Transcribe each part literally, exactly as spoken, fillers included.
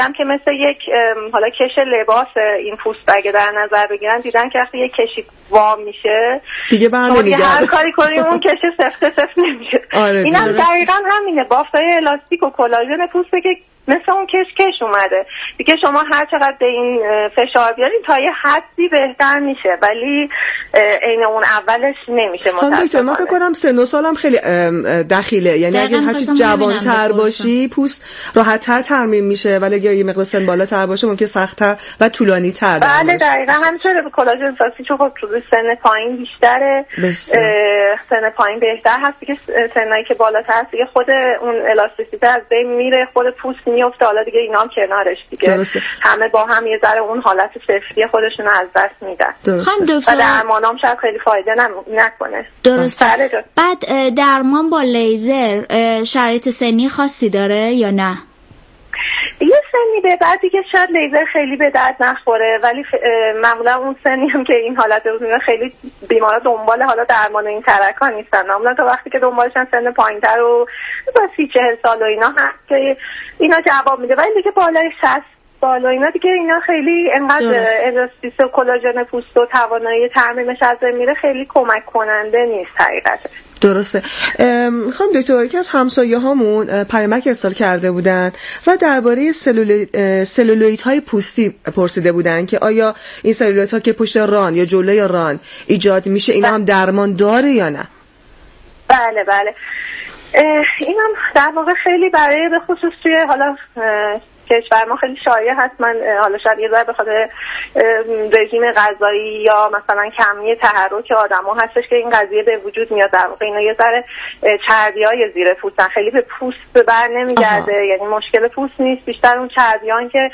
هم که مثل یک حالا کش لباس این پوست اگه در نظر بگیرن دیدن که وقتی یک کشی وا میشه دیگه برنمیگرده، هر کاری کنی اون کش سفت سفت نمیشه. آره اینم دقیقاً همینه، بافتای الاستیک و کلاژن پوسته که مثل اون کش کش اومده دیگه. شما هر چقدر به این فشار بیارین تا یه حدی بهتر میشه، ولی عین اون اولش نمیشه. خانم دکتر من فکر کنم سن و سالم خیلی دخیله، یعنی اگه هرچی جوان‌تر باشی پوست راحت‌تر ترمیم میشه، ولی اگه یه مقدار سن بالاتر باشه ممکنه سخت‌تر و طولانی‌تر باشه. بله دقیقاً همینطوره. کلاژن اساسی چون خب تو سن پایین بیشتره، سن پایین بهتر هست دیگه. سنایی که بالاتر هست دیگه خود اون الاستیسیته از بین میره، خود پوست میفته، حالا دیگه اینا هم کنارش دیگه درسته. همه با هم یه ذره اون حالت سفتی خودشون از دست میدن. درسته. و درمانام شاید خیلی فایده نکنه. درسته. بعد درمان با لیزر شرایط سنی خاصی داره یا نه؟ یه سنی به بعد دیگه شاید لیزر خیلی به درد نخوره، ولی معمولا اون سنی هم که این حالت رو میبینه خیلی بیمارا دنبال حالا درمان این ترکا نیستن. معمولا تا وقتی که دنبالشن سن پایین‌تر و با سی چهل سال و اینا هست که اینا جواب میده، ولی دیگه بالای شصت سال و اینا دیگه اینا خیلی انقدر الاستیس و کلاژن پوست و توانایی ترمیمش از بین میره، خیلی کمک کننده نیست حقیقتا. درسته. خانم دکتر یکی از همسایه هامون پیامک ارسال کرده بودن و درباره سلولویت های پوستی پرسیده بودن که آیا این سلولویت ها که پشت ران یا جلوی ران ایجاد میشه اینا هم درمان داره یا نه؟ بله بله این هم در واقع خیلی برای به خصوص توی حالا کشور ما خیلی شایع هست. من حالا شاید یه ذره به خاطر رژیم غذایی یا مثلا کمی تحرک آدما هستش که این قضیه به وجود میاد. در واقع اینا یه ذره چربیای زیر پوستن، خیلی به پوست بر نمیگرده، یعنی مشکل پوست نیست، بیشتر اون چربیان که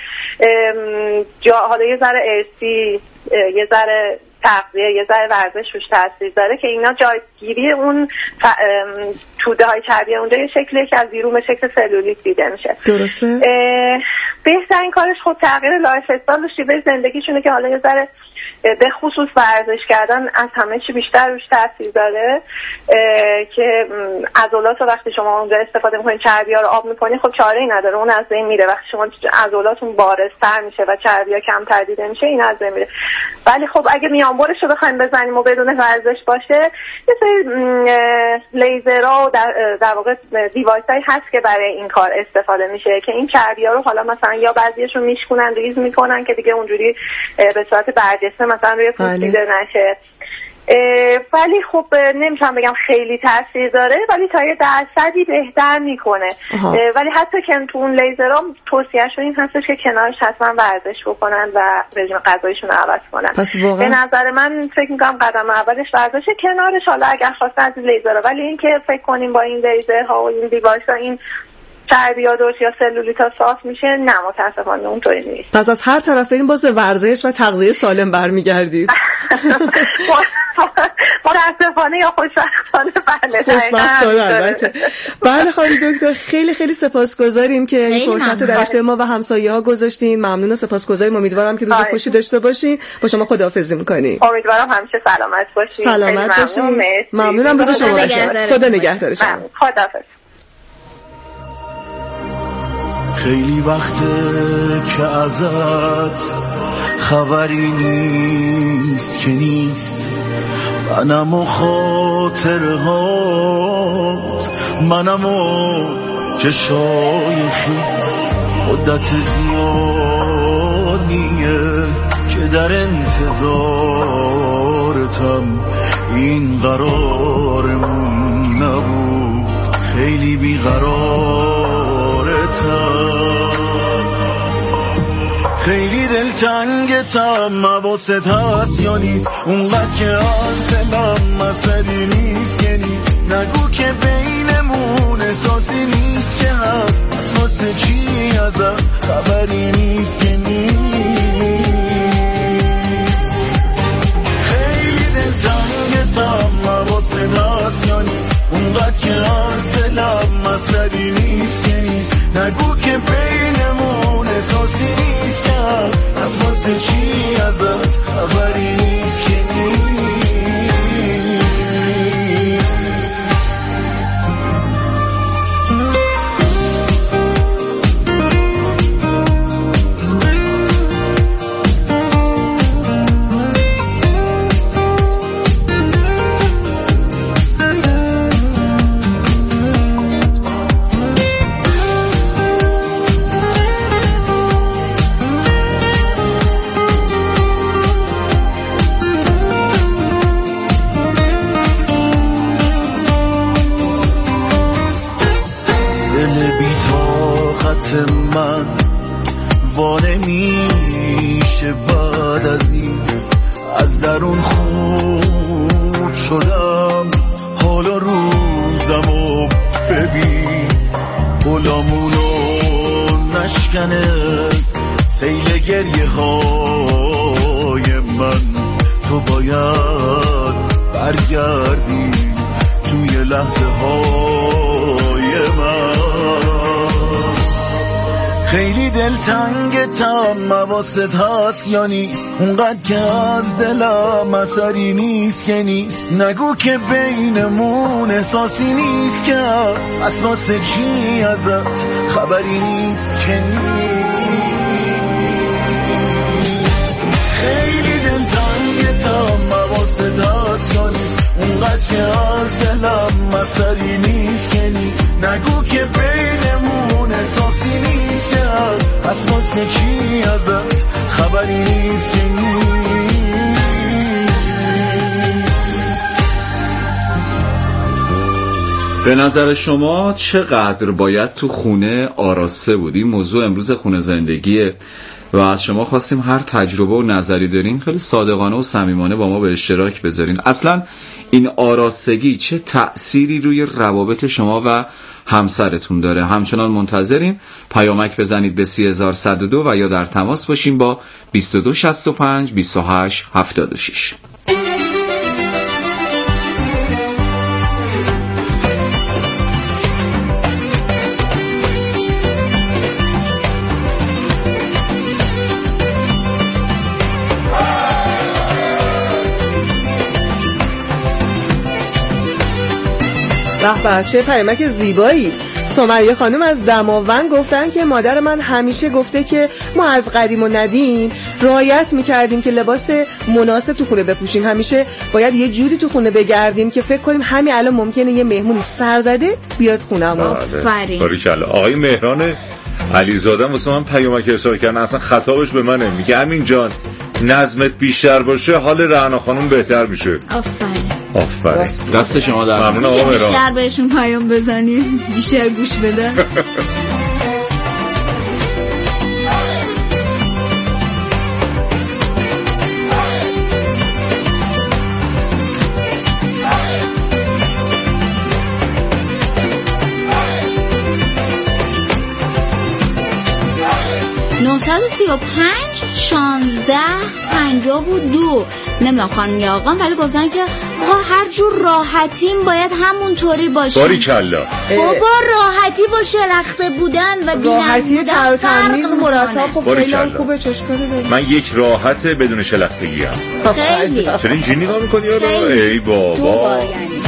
جا حالا یه ذره ارثی، یه ذره تغذیه، یه ذره ورزش روش تاثیر داره که اینا جایگیری اون توده های چربی اونجا یه شکلی که از بیرون به شکل سلولیت دیده میشه. درسته. بهترین کارش خب تغییر لایف استایل و شیوه زندگیشونه که حالا یه ذره به خصوص ورزش کردن از همه چی بیشتر روش تاثیر داره که عضلات رو وقتی شما اونجا استفاده میکنید چربی‌ها رو آب میکنید خب چاره‌ای نداره، اون از بین میره. وقتی شما عضلاتون بارزتر میشه و چربی‌ها کمتر دیده میشه این از بین میره. ولی خب اگه میانبرش رو بخوایم بزنیم و بدون ورزش باشه یه سری لیزرها و در, در واقع دیوایسایی هست که برای این کار استفاده میشه که این چربی‌ها رو حالا مثلا یا بعضیشون میشکنن ریز میکنن که دیگه اونجوری به صورت برجسته مثلا روی پوست دیده نشه. ولی خب نمیتونم بگم خیلی تاثیر داره، ولی تا یه درصدی بهتر میکنه. ولی حتی که تو اون لیزرها توصیهشون این هستش که کنارش حتما ورزش بکنن و رژیم غذاییشون رو عوض کنن. به نظر من فکر میکنم قدم اولش ورزشه، کنارش حالا اگر خواستن از لیزرها، ولی این که فکر کنیم با این لیزرها و این دیوایس‌ها این چربی‌ها درست یا سلولیت‌ها صاف میشه، نه متاسفانه اونطوری نیست. پس از هر طرف این باز به ورزش و تغذیه سالم برمیگردید. متاسفانه یا خوشبختانه بله. خوشبختانه البته. بله خانم دکتر خیلی خیلی سپاسگزاریم که این فرصت رو در اختیار ما و همسایه‌ها گذاشتین. ممنون و سپاسگزاریم. امیدوارم که روز خوشی داشته باشین. با شما خداحافظی می‌کنیم. امیدوارم همیشه سلامت باشین. سلامت باشین. ممنونم. روز شما بخیر. خدا نگهدار شما. خداحافظ. خیلی وقته که ازت خبری نیست که نیست، منم و خاطرهات، منم و چشای خیس. مدت زیادیه که در انتظارتم، این قرارمون نبود، خیلی بیقرارتم، خیلی دلتنگتم، حواست هست یا نیست؟ اونقدر که از دلم مسئله نیست که نیست، نگو که بینمون احساسی نیست که هست، اساس چی ازم خبری نیست که نیست. خیلی دلتنگتم، حواست هست یا نیست؟ اونقدر که از دلم مسئله نیست که نیست، نگو که بینمون احساسی نیست که هست، اساس چی ازت خبری نیست که نیست. دیوانه میشه بعد از این. از درون خورد شدم حالا روزمو ببین، گلامونو نشکنه سیل گریه های من. تو باید برگردی توی لحظه های من. خیلی دلتنگتم مواسط هست یا نیست، اونقدر که از دلم اثری نیست که نیست. نگو که بینمون احساسی نیست که هست، اساس چی ازت خبری نیست که نیست. خیلی دلتنگتم مواسط هست یا نیست، اونقدر که از دلم اثری نیست که نیست. نگو که بینمون احساسی نیست که هست، اساس چی ازت خبری نیست که نیست. به نظر شما چقدر باید تو خونه آراسته بود؟ این موضوع امروز خونه زندگیه و از شما خواستیم هر تجربه و نظری دارین خیلی صادقانه و صمیمانه با ما به اشتراک بذارین. اصلا این آراستگی چه تأثیری روی روابط شما و همسرتون داره؟ همچنان منتظریم. پیامک بزنید به سی هزار و صد و دو و یا در تماس باشیم با بیست و دو شصت و پنج بیست و هشت هفتاد و شش. به چه پیامک زیبایی. سمیه خانم از دماوند گفتن که مادر من همیشه گفته که ما از قدیم و ندیم رعایت میکردیم که لباس مناسب تو خونه بپوشیم. همیشه باید یه جوری تو خونه بگردیم که فکر کنیم همین الان ممکنه یه مهمونی سرزده بیاد خونه‌مون. آفرین. باریکلا. آقای مهران علیزاده واسه من پیامک ارسال کردن، اصلا خطابش به منه، میگه امین جان نظمت بیشتر باشه حال رعنا خانم بهتر میشه. آفرین. آفرین. دست شما در ممنون آقا مهران. بیشتر بهشون پیام بزنی، بیشتر گوش بدن. نهصد و سی و پنج شانزده پنجاه و دو. نمیدونم خانم یا آقا، ولی گفتن که آقا هر جور راحتیم باید همونطوری باشیم. باریکلا. بابا راحتی با شلخته بودن و بی‌نظم راحتی تر و تمیز مرتب خب خیلی باریکلا. خوبه. چشکاری داره. من یک راحت بدون شلختگی ام. خیلی. چرا اینجوری نگاه میکنی آره؟ ای بابا. دو بار یعنی.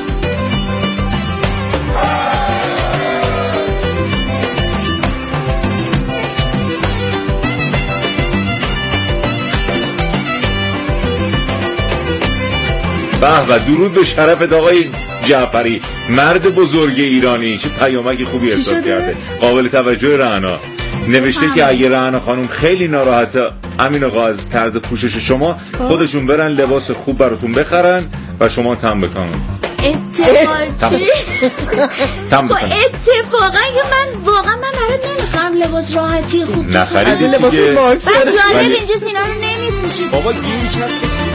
به و درود به شرفت آقای جعفری، مرد بزرگ ایرانی. چه پیامکی خوبی ارسال کرده، قابل توجه رعنا. نوشته که اگه رعنا خانم خیلی ناراحته امین آقا از طرز پوشش شما، خودشون برن لباس خوب براتون بخرن و شما تم بکنن. اتفاقی تم بکنن. اتفاقا که من واقعا من برات نمیخوام لباس راحتی خوب نخریدی لباس مارک. بعد جالب اینجا سینا رو نمیپوشید. بابا گیر کرد.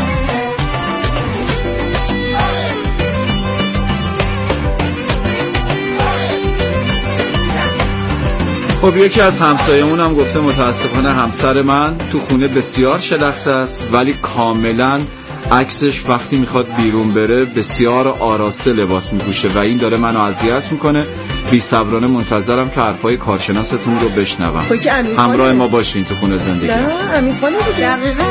خب یکی از همسایه‌مون هم گفته متاسفانه همسر من تو خونه بسیار شلخته است، ولی کاملا عکسش وقتی میخواد بیرون بره بسیار آراسته لباس میپوشه و این داره منو اذیت میکنه. بی‌صبرانه منتظرم که حرفای کارشناستون رو بشنوم. همراه ما باشین تو خونه زندگی. نه امین خانه دیگه. دقیقاً.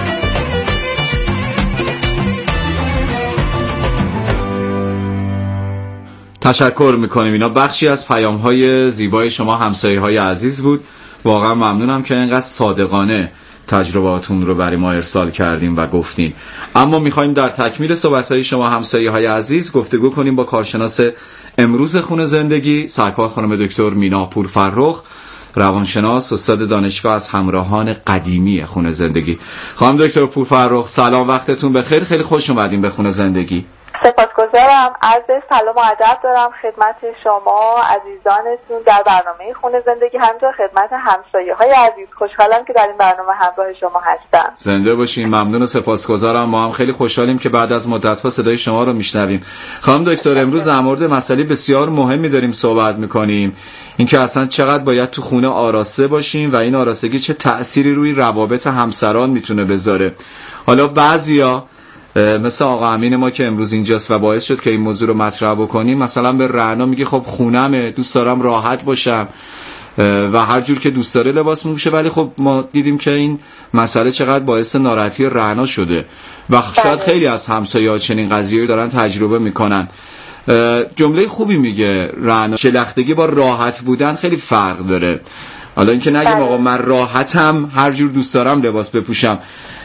تشکر میکنیم. اینا بخشی از پیام‌های زیبای شما همسایه‌های عزیز بود. واقعا ممنونم که اینقدر صادقانه تجربهاتون رو برای ما ارسال کردیم و گفتین. اما میخوایم در تکمیل صحبت‌های شما همسایه‌های عزیز گفتگو کنیم با کارشناس امروز خونه زندگی، سرکار خانم دکتر مینا پورفرخ، روانشناس، استاد دانشگاه، از همراهان قدیمی خونه زندگی. خانم دکتر پورفرخ سلام، وقتتون بخیر، خیلی خوش اومدین به خونه زندگی. سپاسگزارم. عرض سلام و ادب دارم خدمت شما عزیزانتون در برنامه خونه زندگی، همینطور خدمت همسایه‌های عزیز. خوشحالم که در این برنامه همراه شما هستم. زنده باشین. ممنون و سپاسگزارم. ما هم خیلی خوشحالیم که بعد از مدت‌ها صدای شما رو میشنویم. خانم دکتر، امروز در مورد مسئله بسیار مهمی داریم صحبت می‌کنیم، اینکه اصلا چقدر باید تو خونه آراسته باشیم و این آراستگی چه تأثیری روی روابط همسران میتونه بذاره. حالا بعضیا مثل آقا امین ما که امروز اینجاست و باعث شد که این موضوع رو مطرح بکنیم، مثلا به رعنا میگه خب خونمه، دوست دارم راحت باشم و هر جور که دوست داره لباس میپوشه، ولی خب ما دیدیم که این مسئله چقدر باعث ناراحتی رعنا شده و شاید خیلی از همسایه‌ها چنین قضیه‌ای دارن تجربه میکنن. جمله خوبی میگه رعنا، شلختگی با راحت بودن خیلی فرق داره. حالا اینکه نگیم آقا من راحتم هر جور دوست دارم لباس بپوشم.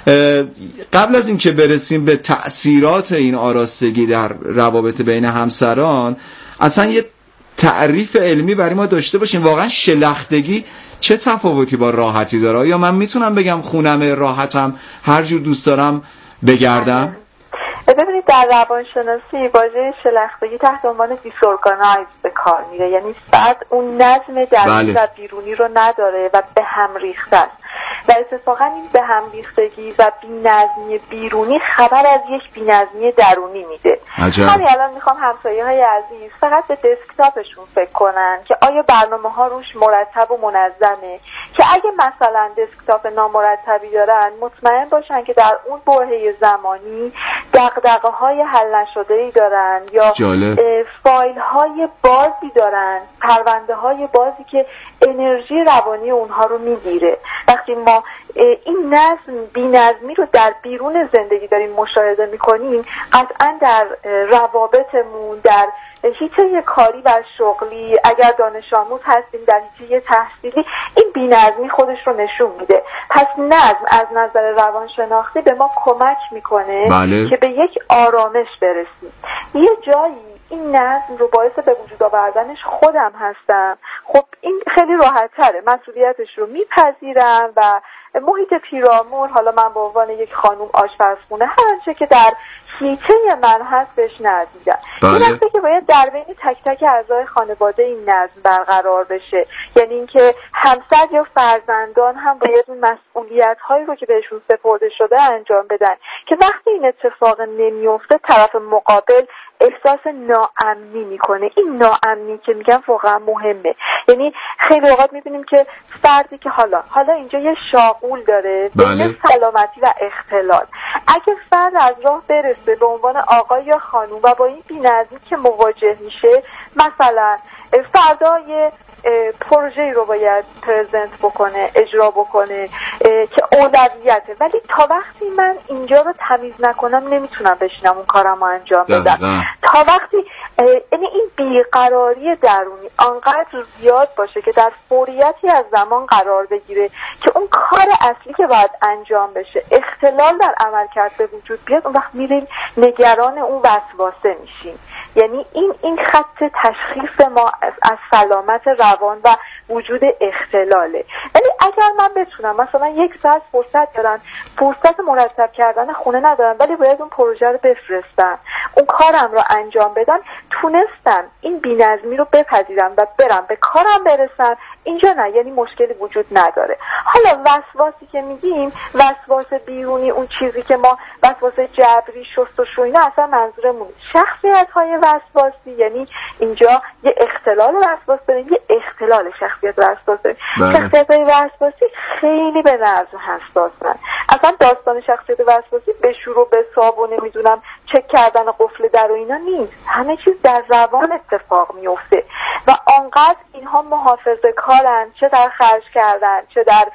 قبل از اینکه برسیم به تأثیرات این آراستگی در روابط بین همسران، اصلا یه تعریف علمی برای ما داشته باشیم. واقعا شلختگی چه تفاوتی با راحتی داره؟ یا من میتونم بگم خونم راحتم هر جور دوست دارم بگردم؟ ببینید در روانشناسی واژه شلختگی تحت عنوان دیسورگانایز به کار میره، یعنی فرد اون نظم درونی و بیرونی رو نداره و به هم ریخته است و اتفاقا این به هم ریختگی و بی‌نظمی بیرونی خبر از یک بی‌نظمی درونی میده. همین الان میخوام همسایه‌های عزیز فقط به دسکتاپشون فکر کنن که آیا برنامه‌ها روش مرتب و منظمه، که اگه مثلا دسکتاپ نامرتبی دارن مطمئن باشن که در اون برهه زمانی دغدغه‌های حل نشده‌ای دارن یا فایل‌های بازی دارن، پرونده‌های بازی که انرژی روانی اونها رو میگیره. وقتی ما این نظم بی‌نظمی رو در بیرون زندگی داریم مشاهده میکنیم، قطعا در روابطمون، در هیچه کاری و شغلی، اگر دانش آموز هستیم در هیچه تحصیلی، این بی‌نظمی خودش رو نشون میده. پس نظم از نظر روانشناختی به ما کمک میکنه بله. که به یک آرامش برسیم. یه جایی این نظم رو باعث به وجود آوردنش خودم هستم، خب این خیلی راحت تره، مسئولیتش رو میپذیرم و محیط پیرامون، حالا من به عنوان یک خانوم آشپزخونه، هر آنچه که در هیچه من هست بهش نظم میدم. این هسته که باید در بین تک تک اعضای خانواده این نظم برقرار بشه، یعنی اینکه همسر یا فرزندان هم باید اون مسئولیت هایی رو که بهشون سپرده شده انجام بدن که وقتی این اتفاق نمیفته طرف مقابل احساس ناامنی میکنه. این ناامنی که میگم واقعا مهمه، یعنی خیلی اوقات میبینیم که فردی که حالا حالا اینجا یه شاغول داره بین سلامتی و اختلال، اگه فرد از راه برسه به عنوان آقای یا خانوم و با این بی‌نظمی که مواجه میشه، مثلا فردا یه پروژه‌ای رو باید پرزنت بکنه، اجرا بکنه که اولویته، ولی تا وقتی من اینجا رو تمیز نکنم نمیتونم بشینم اون کارم رو انجام بدم. تا وقتی یعنی این بیقراری درونی آنقدر زیاد باشه که در فوریتی از زمان قرار بگیره که اون کار اصلی که باید انجام بشه اختلال در عملکرد به وجود بیاد، اون وقت میریم نگران اون وسواسه میشیم. یعنی این این خط تشخیص ما از سلامت روان و وجود اختلاله. ولی اگر من بتونم مثلا یک ساعت فرصت دارم، فرصت مرتب کردن خونه ندارم، ولی باید اون پروژه رو بفرستم، اون کارم رو انجام بدم، تونستم این بی‌نظمی رو بپذیرم و برم به کارم برسم، اینجا نه، یعنی مشکلی وجود نداره. حالا وسواسی که میگیم، وسواس بیرونی، اون چیزی که ما وسواس جبری، شستشو، اینا اصلا منظورمون شخصیت‌های وسواسی، یعنی اینجا یه اختلال وسواس داریم، یه اختلال شخصیت وسواس داریم. شخصیت‌های وسواسی خیلی به نظم حساسن. اصلا داستان شخصیت وسواسی به شروع به صابون نمیدونم چک کردن قفل در و اینا نیست، همه چیز در روان اتفاق میفته و آنقدر اینها محافظه کارن، چه در خرج کردن، چه در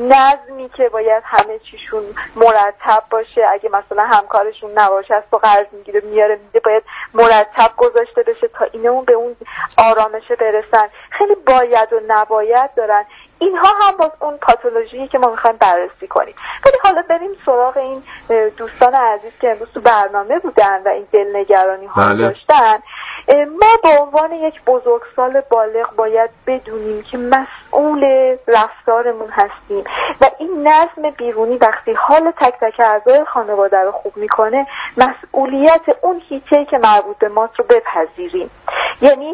نظمی که باید همه چیشون مرتب باشه. اگه مثلا همکارشون نباشه از تو قرض میگیره میاره میده، باید مرتب گذاشته بشه تا اینا اون به اون آرامشه برسن. خیلی باید و نباید دارن. اینها هم باز اون پاتولوژیه که ما میخوایم بررسی کنیم. ولی حالا بریم سراغ این دوستان عزیز که امروز تو برنامه بودن و این دلنگرانی ها داشتن. ما به عنوان یک بزرگسال بالغ باید بدونیم که مسئول رفتارمون هستیم و این نظم بیرونی وقتی حال تک تک اعضای خانواده رو خوب میکنه، مسئولیت اون هیچه‌ای که مربوط به ماست رو بپذیریم. یعنی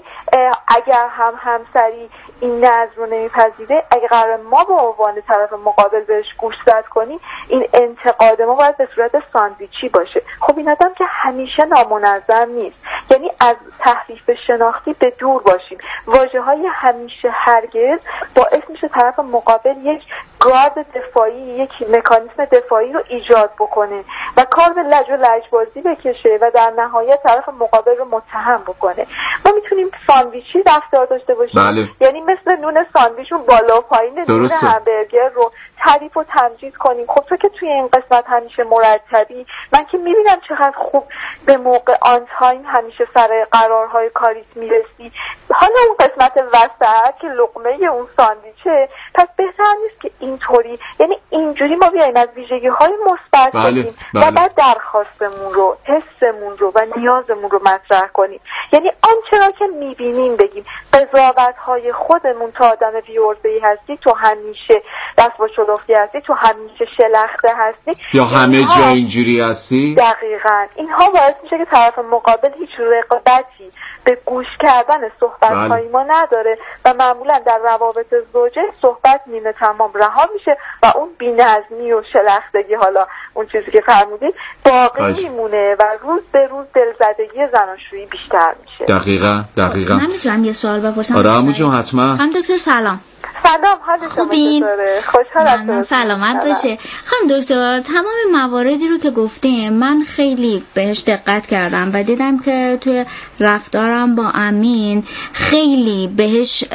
اگر هم همسری این نظم رو نمیپذیره، اگر قرار ما به عنوان طرف مقابل بهش گوشزد کنیم، این انتقاد ما باید به صورت ساندویچی باشه. خب این آدم که همیشه نامنظم نیست، یعنی از تحریف شناختی به دور باشیم. واژه‌های همیشه هرگز باعث میشه طرف مقابل یک گارد دفاعی، یک مکانیزم دفاعی رو ایجاد بکنه و کار به لج و لجبازی بکشه و در نهایت طرف مقابل رو متهم بکنه. ما میتونیم ساندویچی رفتار داشته باشیم، بله. یعنی مثل نون ساندویچ اون بالا و پایین نون همبرگر رو تعریف و تمجید کنیم. خب تو که توی این قسمت همیشه مرتبی، من که میبینم چقدر خوب به موقع آن تایم همیشه سر قرارهای کاریت میرسی، حالا اون قسمت وسط که لقمه اون ساندویچه، پس بهتر نیست که اینطوری، یعنی اینجوری ما بیاییم از ویژگی های مثبت بگیم و بعد درخواستمون رو، حسمون رو و نیازمون رو مطرح کنیم. یعنی آنچه را که میبینیم بگیم. قضاوت های خودمون، تا آدم بی‌عرضه‌ای هستی، تو همیشه دست با شلوغی هستی، تو همیشه شلخته هستی، یا همه جا اینجوری هستی، دقیقاً اینها باعث میشه که طرف مقابل هیچ رغبتی به گوش کردن صحبت‌های ما نداره و معمولا در روابط زوجه صحبت نیمه تمام رها میشه و اون بی‌نظمی و شلختگی، حالا اون چیزی که فرمودید، باقی میمونه و روز به روز دلزدگی زناشویی بیشتر میشه. دقیقاً دقیقاً. من میتونم یه سوال بپرسم؟ آره عمو جون حتما. خانم دکتر سلام. سلام، حالت خوبین؟ خوشحالم. سلامت باشه. خانم دکتر، تمام مواردی رو که گفتیم من خیلی بهش دقت کردم و دیدم که توی رفتارم با امین خیلی بهش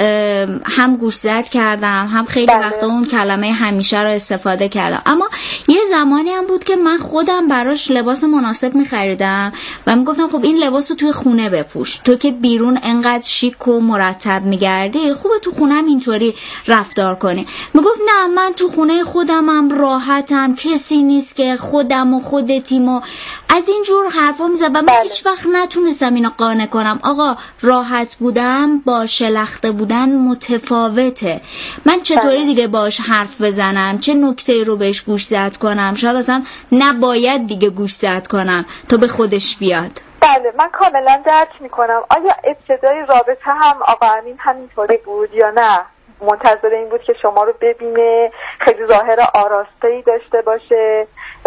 هم گوشزد کردم، هم خیلی بله. وقتا اون کلمه همیشه رو استفاده کردم. اما یه زمانی هم بود که من خودم براش لباس مناسب می‌خریدم و میگفتم خب این لباس رو توی خونه بپوش، تو که بیرون انقدر شیک و مرتب می‌گردی، خوبه تو خونم اینطوری رفتار کنی. میگفت نه، من تو خونه خودمم راحتم، کسی نیست که خودم و خودتیم و از این جور حرفا میزد و من بله. هیچ وقت نتونستم اینو قانع کنم. آقا راحت بودم با شلخته بودن متفاوته. من چطوری بله. دیگه باش حرف بزنم؟ چه نکته رو بهش گوشزد کنم؟ شاید اصلا نباید دیگه گوشزد کنم تا به خودش بیاد. بله، من کاملا درک میکنم. آیا ابتدای رابطه هم آقا امین همینطوری بود یا نه؟ منتظر این بود که شما رو ببینه، خیلی ظاهر آراسته‌ای داشته باشه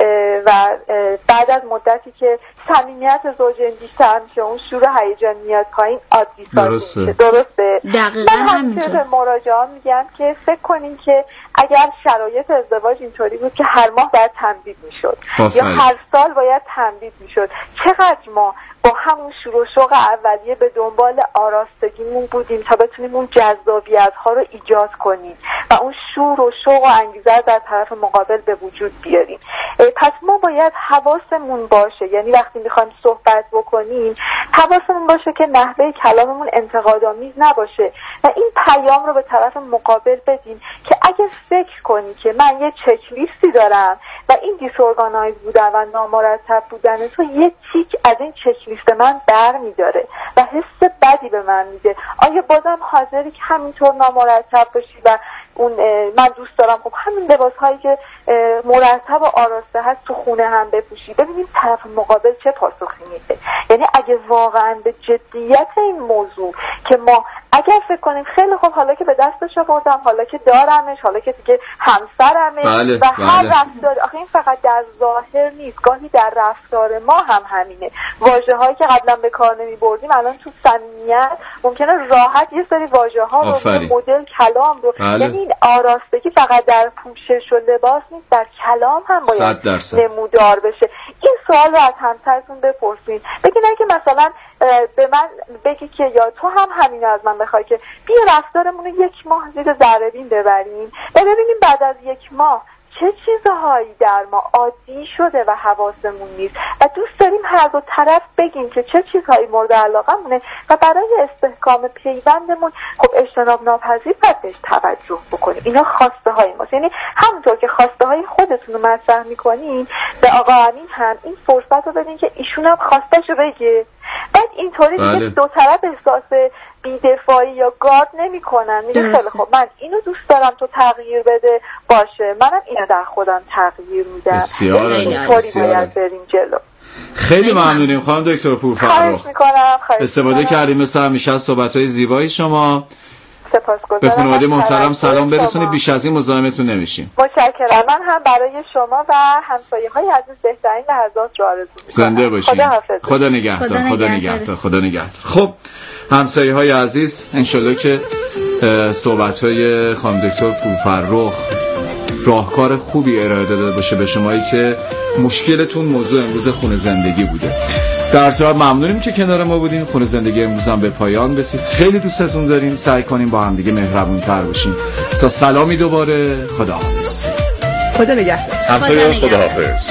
و بعد از مدتی که صمیمیت زوجین بیشتر میشه، اون شور هیجان میاد پایین، عادی سازی میشه. درسته؟ دقیقاً من همیشه به مراجعان میگم که فکر کنین که اگر شرایط ازدواج اینطوری بود که هر ماه باید تمدید میشد یا هر سال باید تمدید میشد، چقدر ما با همون شور و شوق اولیه به دنبال آراستگیمون بودیم تا بتونیم اون جذابیت ها رو ایجاد کنیم و اون شور و شوق و انگیزه رو در طرف مقابل به وجود بیاریم. پس ما باید حواسمون باشه، یعنی وقتی میخوایم صحبت بکنیم حواسمون باشه که نحوه کلاممون انتقادآمیز نباشه و این پیام رو به طرف مقابل بدیم که اگه فکر کنی که من یه چک لیستی دارم و این دیسورگانایز بودن و نامرتب بودن تو یه تیک از این چک لیست من بر میداره و حس بدی به من میده، آیا بازم حاضری که همینطور نامرتب باشی و اون من دوست دارم خب همین لباس هایی که مرتب و آراسته هست تو خونه هم بپوشی؟ ببینیم طرف مقابل چه پاسخی میده. یعنی اگه واقعا به جدیت این موضوع که ما اگر فکر کنیم خیلی خوب حالا که به دستش آوردم، حالا که دارمش، حالا که دیگه همسرمه بله، و هر بله. رفتار، آخه این فقط در ظاهر نیست، گاهی در رفتار ما هم همینه. واژه هایی که قبلا به کار نمی بردیم الان تو صمیمیت ممکنه راحت یه سری واژه ها رو، مدل کلام رو، بله. یعنی این آراستگی فقط در پوشش و لباس نیست، در کلام هم باید نمودار بشه. این سوال رو از همسرتون بپرسید، بگین اگه مثلا به من بگی که یا تو هم همین از من بخوای که بیا رفتارمون رو یک ماه زیر ذره بین ببریم و ببینیم بعد از یک ماه چه چیزهایی در ما عادی شده و حواسمون نیست و دوست داریم هر دو طرف بگیم که چه چیزهایی مورد علاقمونه و برای استحکام پیوندمون خب اجتناب ناپذیر باید بهش توجه بکنیم. اینا خواسته های ماست، یعنی همونطور که خواسته های خودتون رو مطرح میکنین به آقا امین هم این فرصت رو بدین که ایشون هم خواستش رو بگه، بعد اینطوری بله. دیگه دو طرف احساس بی‌دفاعی یا گارد نمی کنن، میگه خیلی خب من اینو دوست دارم تو تغییر بده، باشه منم اینو در خودم تغییر میدم. بسیار اینطوری باید بریم جلو. خیلی ممنونیم خانم دکتر پورفرخ، خواهش میکنم. استفاده کردیم مثل همیشه از صحبت‌های زیبای شما. سپاسگزارم. به خانواده محترم سلام برسونید، بیش از این مزاحمتون نمیشیم. متشکرم. من هم برای شما و همسایه‌های عزیز بهترین لحظات رو آرزو می‌کنم. زنده باشید. خدا حافظ. خدا نگهدار. خدا نگهدار. خدا نگهدار. خب همسایه‌های عزیز، انشالله که صحبت‌های خانم دکتر پورفرخ راهکار خوبی ارائه داده باشه به شمایی که مشکلتون موضوع امروز خونه زندگی بوده. در صورت ممنونیم که کنار ما بودین. خونه زندگی امروز هم به پایان رسید. خیلی دوستتون داریم. سعی کنیم با هم دیگه مهربون‌تر باشیم. تا سلامی دوباره. خداحافظ. خدا نگهدار. همسایه‌ها خداحافظ.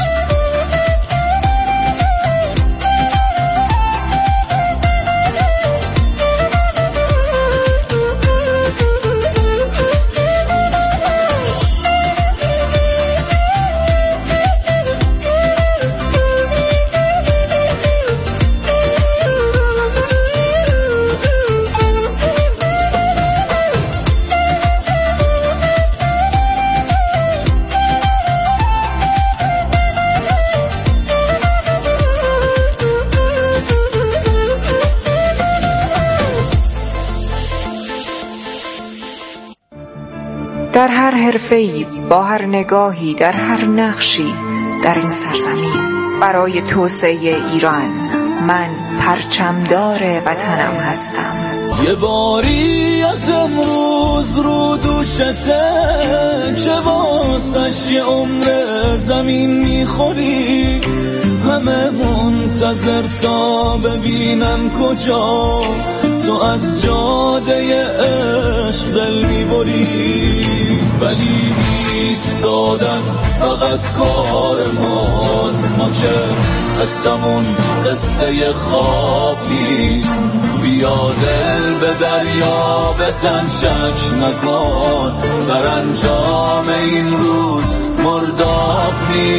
در هر حرفه‌ای، با هر نگاهی، در هر نقشی در این سرزمین برای توسعه ایران من پرچمدار وطنم هستم. یه باری از امروز رو دوشته که واسش یه عمر زمین میخوری، همه منتظر تا ببینن کجا تو از جاده عشق دل میبری، ولی ایستادن فقط کار ماست، ما که قصمون قصه خواب نیست. بیا دل به دریا بزن شک نکن، سرانجام این رود مرداب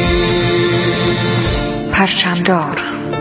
نیست. پرچمدار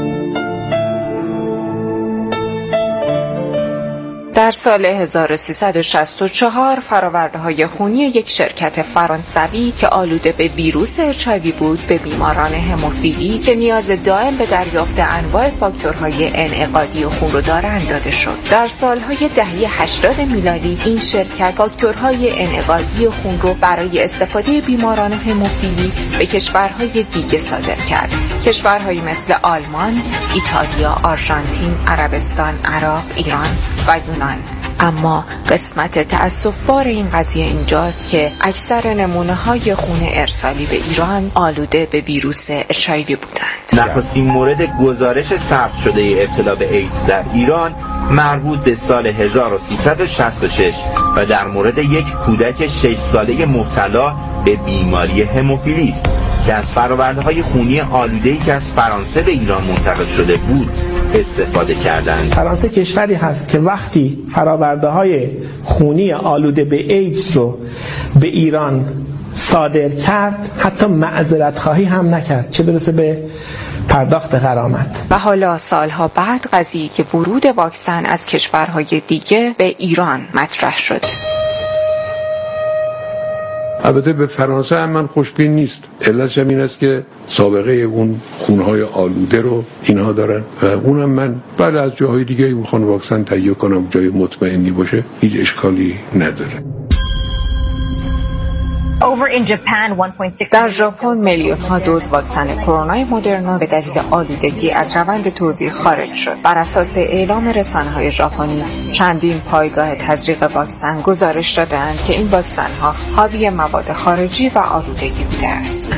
در سال هزار و سیصد و شصت و چهار فرآورده‌های خونی یک شرکت فرانسوی که آلوده به ویروس اچ آی وی بود به بیماران هموفیلی که نیاز دائم به دریافت انواع فاکتورهای انعقادی خون رو دارند داده شد. در سالهای دهه هشتاد میلادی این شرکت فاکتورهای انعقادی خون رو برای استفاده بیماران هموفیلی به کشورهای دیگه صادر کرد. کشورهایی مثل آلمان، ایتالیا، آرژانتین، عربستان، عراق، ایران و یونان. اما قسمت تأسف‌بار این قضیه اینجاست که اکثر نمونه‌های خون ارسالی به ایران آلوده به ویروس اچ آی وی بودند. نخستین مورد گزارش ثبت شده ابتلا به ایدز در ایران مربوط به سال هزار و سیصد و شصت و شش و در مورد یک کودک شش ساله مبتلا به بیماری هموفیلی است که از فرآورده‌های خونی آلوده‌ای که از فرانسه به ایران منتقل شده بود استفاده کردند. فرانسه کشوری هست که وقتی فرآورده‌های خونی آلوده به ایدز رو به ایران صادر کرد حتی معذرت خواهی هم نکرد، چه برسه به پرداخت غرامت. و حالا سالها بعد قضیه که ورود واکسن از کشورهای دیگه به ایران مطرح شده. البته به فرانسه هم من خوشبین نیست. علتش این است که سابقه اون خونهای آلوده رو اینها دارن و اونم من بعد از جاهای دیگه میخوان واکسن تهیه کنم جای مطمئنی باشه هیچ اشکالی نداره. در ژاپن میلیون ها دوز واکسن کرونا مدرنا به دلیل آلودگی از روند توزیع خارج شد. بر اساس اعلام رسانه‌های ژاپنی چندین پایگاه تزریق واکسن گزارش دادند که این واکسن ها حاوی مواد خارجی و آلودگی بوده است.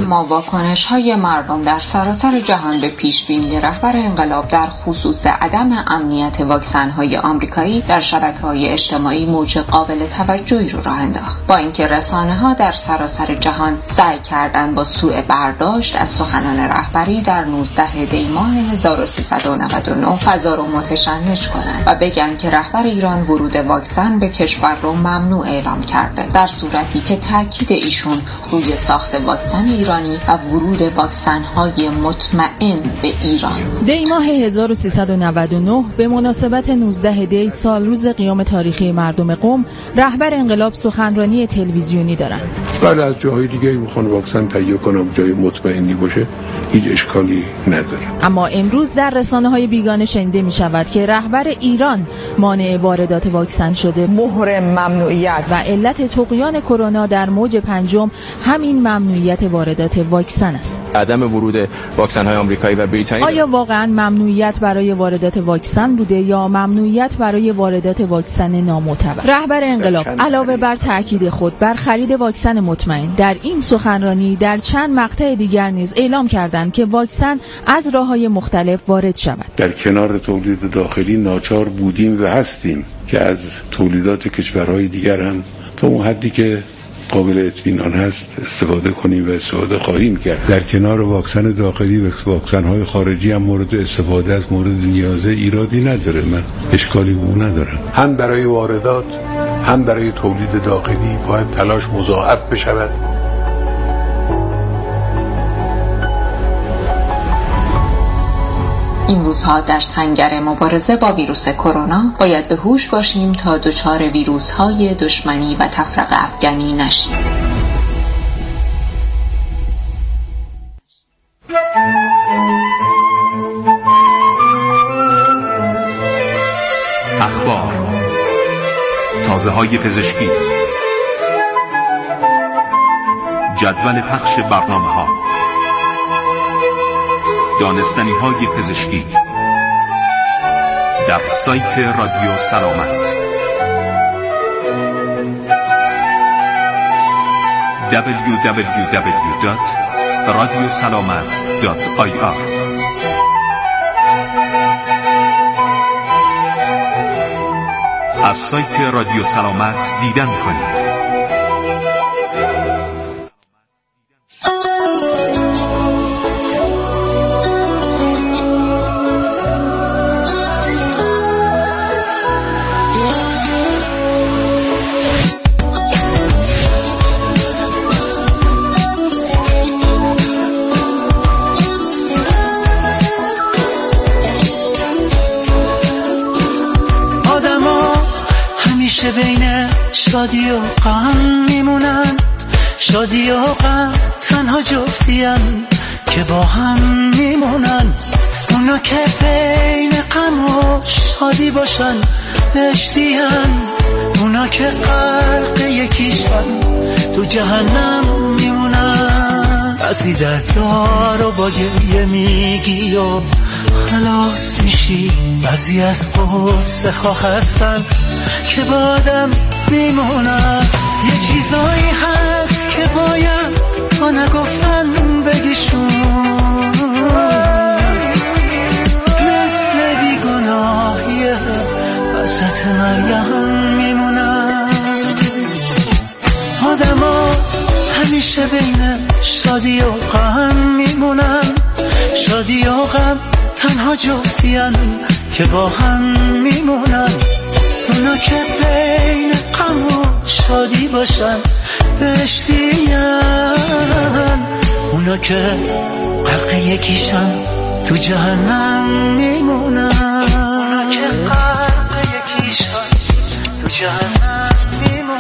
اما واکنش های مردم در سراسر جهان به پیش بینی رهبر انقلاب در خصوص عدم امنیت واکسن های آمریکایی در شبکه‌های اجتماعی موج قابل توجهی رو راه انداخت، با اینکه رسانه ها در سراسر جهان سعی کردند با سوء برداشت از سخنان رهبری در نوزدهم دی ماه هزار و سیصد و نود و نه فضا رو متشنج کنند و بگن که رهبر ایران ورود واکسن به کشور رو ممنوع اعلام کرده، در صورتی که تاکید ایشون روی ساخت واکسن ایرانی و ورود واکسن های مطمئن به ایران. دی ماه هزار و سیصد و نود و نه به مناسبت نوزدهم دی سال روز قیام تاریخی مردم قم، رهبر انقلاب سخنرانی تلویزیونی دارند. بله، از جاهای دیگه میخوان واکسن تهیه کنم جای مطمئنی باشه، هیچ اشکالی نداره. اما امروز در رسانه‌های بیگانه شنیده می‌شود که رهبر ایران مانع واردات واکسن شده. مهر ممنوعیت و علت طغیان کرونا در موج پنجم همین ممنوعیت واردات واکسن است. عدم ورود واکسن‌های آمریکایی و بریتانیایی. آیا واقعاً ممنوعیت برای واردات واکسن بوده یا ممنوعیت برای واردات واکسن نامعتبر؟ رهبر انقلاب علاوه بر تاکید خود بر خرید واکسن مطمئن، در این سخنرانی در چند مقطع دیگر نیز اعلام کردند که واکسن از راه‌های مختلف وارد شود. در کنار تولید داخلی ناچار بودیم و هستیم که از تولیدات کشورهای دیگر هم تا اون حدی که قابل اطمینان هست استفاده کنیم و استفاده خواهیم کرد. در کنار واکسن داخلی و واکسن‌های خارجی هم مورد استفاده از مورد نیازه ایرادی نداره، من اشکالی به اون ندارم. هم برای واردات هم برای تولید داخلی باید تلاش مضاعف بشود. این روزها در سنگر مبارزه با ویروس کرونا باید به هوش باشیم تا دچار ویروس‌های دشمنی و تفرقه افکنی نشیم. اخبار، تازه‌های پزشکی، جدول پخش برنامه‌ها، دانستنی‌های پزشکی در سایت رادیو سلامت دبلیو دبلیو دبلیو دات رادیو سلامت دات آی آر. از سایت رادیو سلامت دیدن کنید. بین شادی و غم میمونن، شادی و غم تنها جفتیم که با هم میمونن. اونا که بین غم و شادی باشن بهشتین، اونا که غرق یکیشن تو جهنم میمونن. بعضی دردار رو با گریه میگی و خلاص میشی، بعضی از قصه خواه هستن که با آدم میمونن. یه چیزایی هست که باید تا نگفتن بگیشون، مثل بیگناهیه وسط مریم میمونن. آدم ها همیشه بین شادی و غم میمونن، شادی و غم تنها جفتین که با هم میمونن. اونا که بین غم و شادی باشن بهشتین، اونا که غرق یکیشن تو جهنم میمونن. اونا که غرق یکیشن تو جهنم میمونن.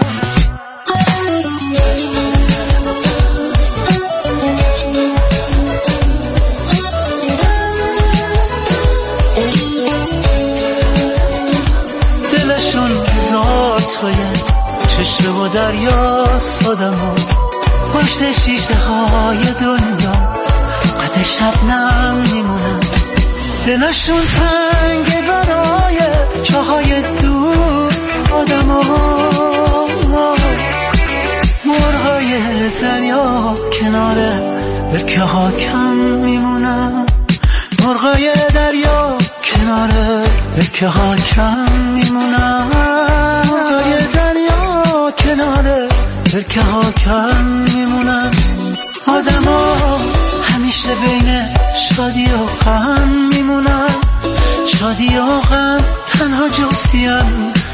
دلشون هزار تایه چشم و دریا سادمون، پشت شیشه های دنیا قد شبنم میمونن. دلشون تنگه برای چاهای دور آدم ها، مرغای دریا کنار ترکه ها کم میمونن، جای دریا کناره ترکه ها کم میمونن. آدم ها همیشه بین شادی و غم میمونن، شادی و غم تنها جفتیان